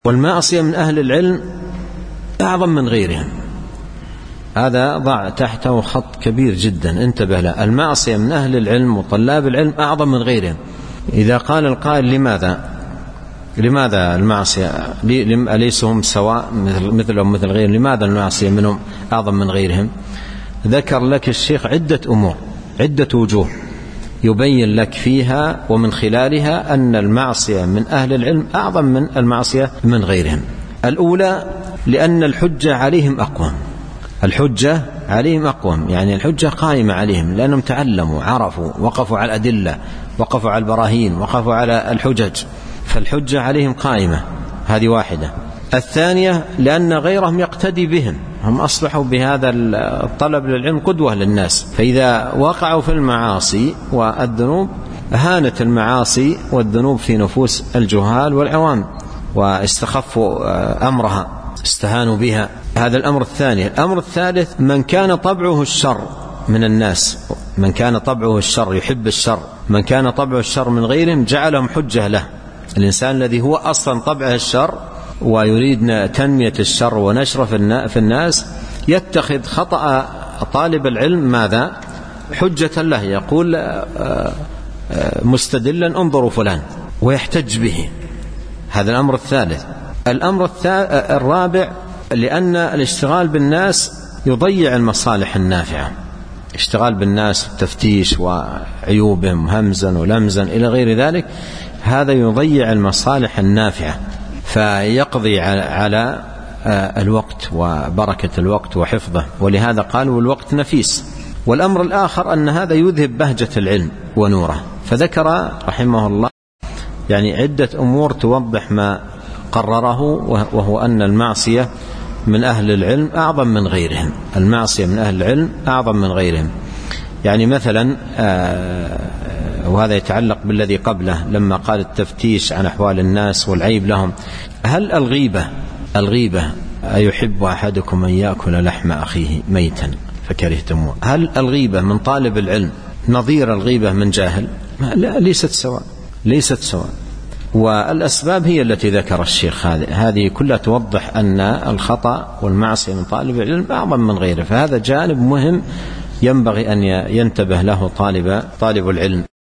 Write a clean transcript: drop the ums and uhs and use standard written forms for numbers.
والمعصية من أهل العلم أعظم من غيرهم. هذا ضع تحته خط كبير جدا، انتبه له. المعصية من أهل العلم وطلاب العلم أعظم من غيرهم. إذا قال القائل لماذا المعصية أليسوا هم سواء مثلهم مثل غيرهم، لماذا المعصية منهم أعظم من غيرهم؟ ذكر لك الشيخ عدة أمور، عدة وجوه يبين لك فيها ومن خلالها أن المعصية من أهل العلم أعظم من المعصية من غيرهم. الأولى لأن الحجة عليهم أقوم، الحجة عليهم أقوم، يعني الحجة قائمة عليهم لأنهم تعلموا، عرفوا، وقفوا على الأدلة، وقفوا على البراهين، وقفوا على الحجج، فالحجة عليهم قائمة. هذه واحدة. الثانية لأن غيرهم يقتدي بهم، هم أصبحوا بهذا الطلب للعلم قدوة للناس، فإذا وقعوا في المعاصي والذنوب هانت المعاصي والذنوب في نفوس الجهال والعوام واستخفوا أمرها، استهانوا بها. هذا الأمر الثاني. الأمر الثالث من كان طبعه الشر من الناس، من كان طبعه الشر يحب الشر، من كان طبعه الشر من غيرهم جعلهم حجة له. الإنسان الذي هو أصلا طبعه الشر ويريد تنمية الشر ونشره في الناس يتخذ خطأ طالب العلم ماذا؟ حجة له، يقول مستدلا انظروا فلان ويحتج به. هذا الأمر الثالث. الأمر الرابع لأن الاشتغال بالناس يضيع المصالح النافعة، اشتغال بالناس التفتيش وعيوبهم همزا ولمزا إلى غير ذلك، هذا يضيع المصالح النافعة، فيقضي على الوقت وبركة الوقت وحفظه، ولهذا قالوا الوقت نفيس. والأمر الآخر أن هذا يذهب بهجة العلم ونوره. فذكر رحمه الله يعني عدة أمور توضح ما قرره، وهو أن المعصية من أهل العلم أعظم من غيرهم، المعصية من أهل العلم أعظم من غيرهم. يعني مثلا وهذا يتعلق بالذي قبله لما قال التفتيش عن أحوال الناس والعيب لهم. هل الغيبة أيحب أحدكم أن يأكل لحم أخيه ميتا فكرهتموه؟ هل الغيبة من طالب العلم نظير الغيبة من جاهل؟ لا، ليست سواء. والأسباب هي التي ذكر الشيخ، هذه كلها توضح أن الخطأ والمعصية من طالب العلم أعظم من غيره. فهذا جانب مهم ينبغي أن ينتبه له طالب العلم.